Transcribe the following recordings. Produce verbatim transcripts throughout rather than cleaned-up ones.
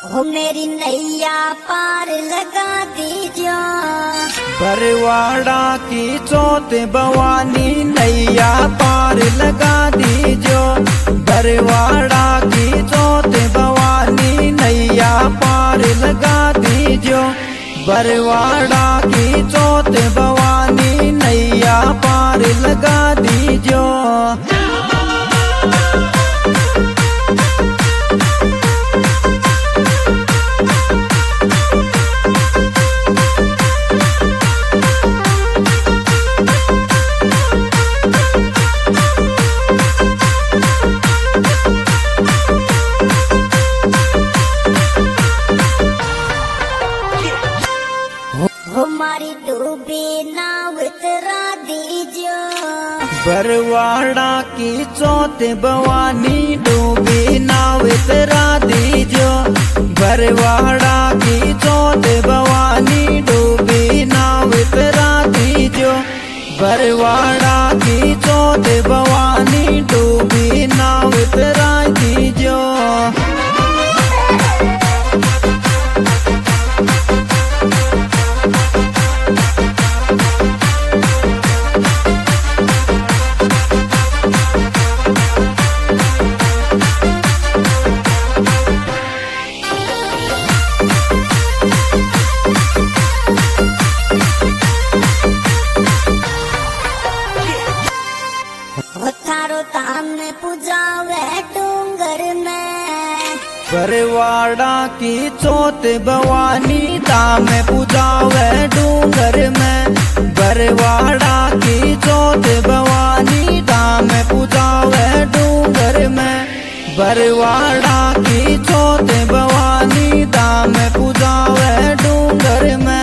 हो मेरी नैया पार लगा दीजो। बरवाड़ा की चौथ भवानी नैया पार लगा दीजो। बरवाड़ा की चौथ भवानी नैया पार लगा दीजो। बरवाड़ा की चौथ भवानी नैया पार लगा दीजो। हमारी डूबी नाव उतरा दीजो। बरवाड़ा की चौथ भवानी डूबी नाव उतरा दीजो। बरवाड़ा की चौथ भवानी डूबी नाव उतरा दीजो। बरवाड़ा की चौथ भवानी डूबी नाव उतरा दीजो। थारो धाम में पूजावे डूंगर में। बरवाड़ा की चौथ भवानी धाम में पूजावे डूंगर में। बरवाड़ा की चौथ भवानी धाम में पूजावे डूंगर में। बरवाड़ा की चौथ भवानी धाम में पूजावे डूंगर में।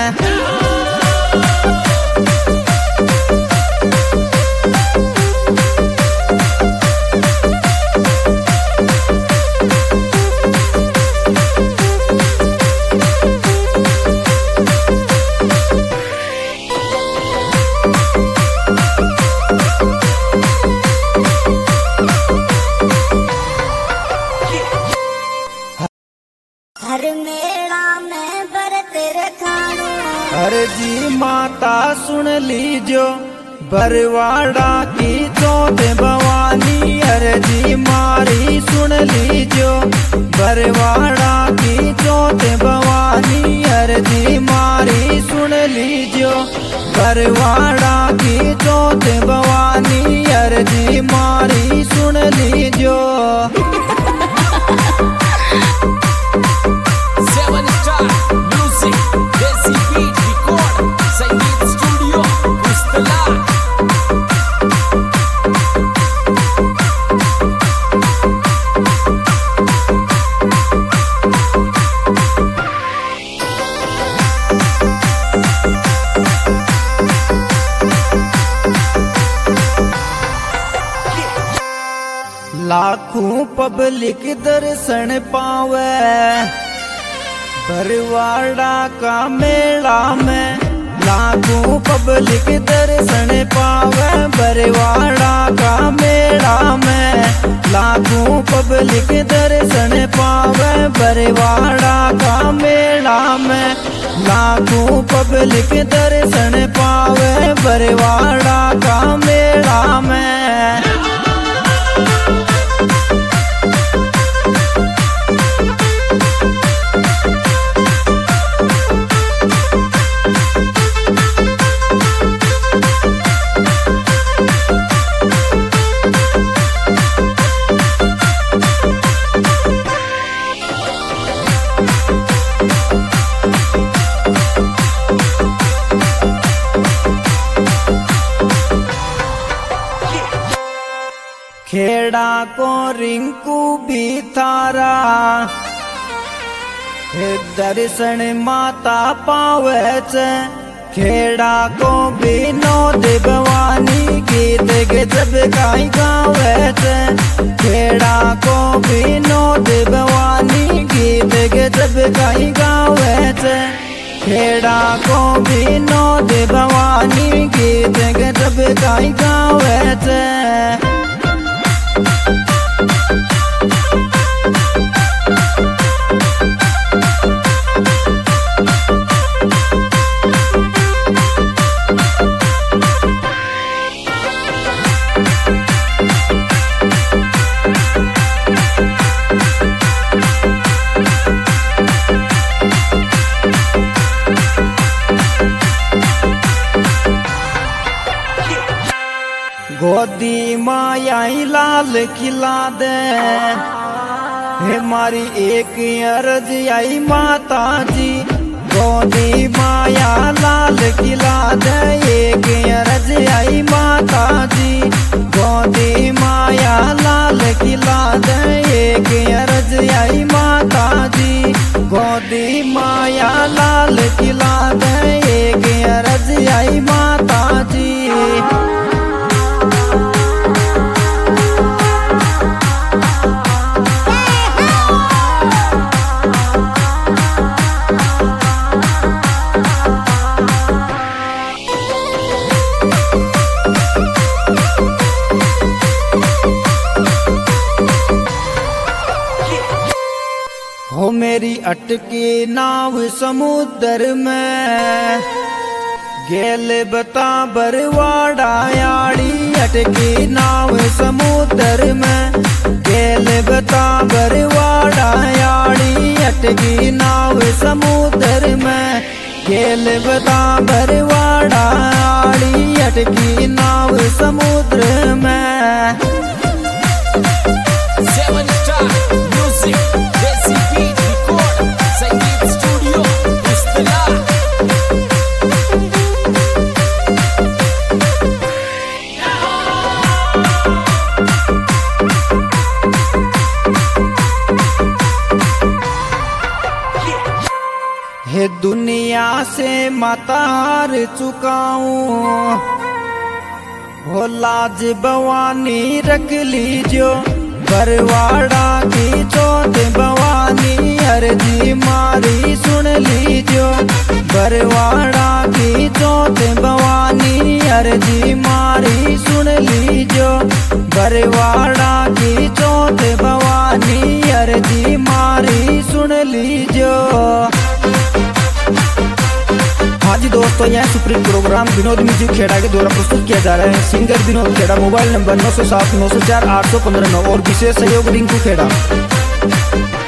हर मेला में व्रत रखानो। हर जी माता सुन लीजो। बरवाड़ा की चौथ भवानी हर जी मारी सुन लीजो। बरवाड़ा की चौथ भवानी हर जी मारी सुन लीजो। बरवाड़ा की चौथ भवानी हर जी मारी सुन लीजो। लाखों पब्लिक दर्शन पावे बरवाड़ा का मेला में। लाखों पब्लिक दर्शन पावे बरवाड़ा का मेला में। लाखों पब्लिक दर्शन पावे बरवाड़ा का मेला में। लाखों पब्लिक दर्शन पावे बरवाड़ा का मेला में। खेड़ा को रिंकू भी थारा दर्शन माता पावे छे। खेड़ा को विनोद भवानी गीत गजब गाई गावे छे। खेड़ा को विनोद भवानी गीत गजब गाई गावे छे। खेड़ा को विनोद भवानी गीत गजब गाई गावे छे। लाल खिला दे। हे मारी एक अर्ज आई माता जी, गोदी माया लाल खिला दे। एक अर्ज आई माता जी, गोदी माया लाल खिला दे। एक अर्ज आई माता जी, गोदी माया लाल खिला दे। एक अर्ज आई माता जी। हो मेरी अटकी नाव समुद्र में, गेल बता बरवाड़ा याड़ी। अटकी नाव समुद्र में, गेल बता बरवाड़ा याड़ी। अटकी नाव समुद्र में, गेल बता बरवाड़ा याड़ी। अटकी नाव समुद्र में। हे दुनिया से मतार चुकाऊं, हो लाज भवानी रख लीजो। बरवाड़ा की चौथ भवानी अर्जी मारी सुन लीजो। बरवाड़ा की चौथ भवानी अर्जी मारी सुन लीजो। बरवाड़ा की चौथ भवानी अर्जी मारी सुन लीजो। हाँ जी दोस्तों, यह सुप्रीम प्रोग्राम विनोद म्यूजिक खेड़ा के द्वारा प्रस्तुत किया जा रहा है। सिंगर विनोद खेड़ा, मोबाइल नंबर नौ सौ सात नौ सौ चार आठ सौ पंद्रह नौ और विशेष सहयोग रिंकू खेड़ा।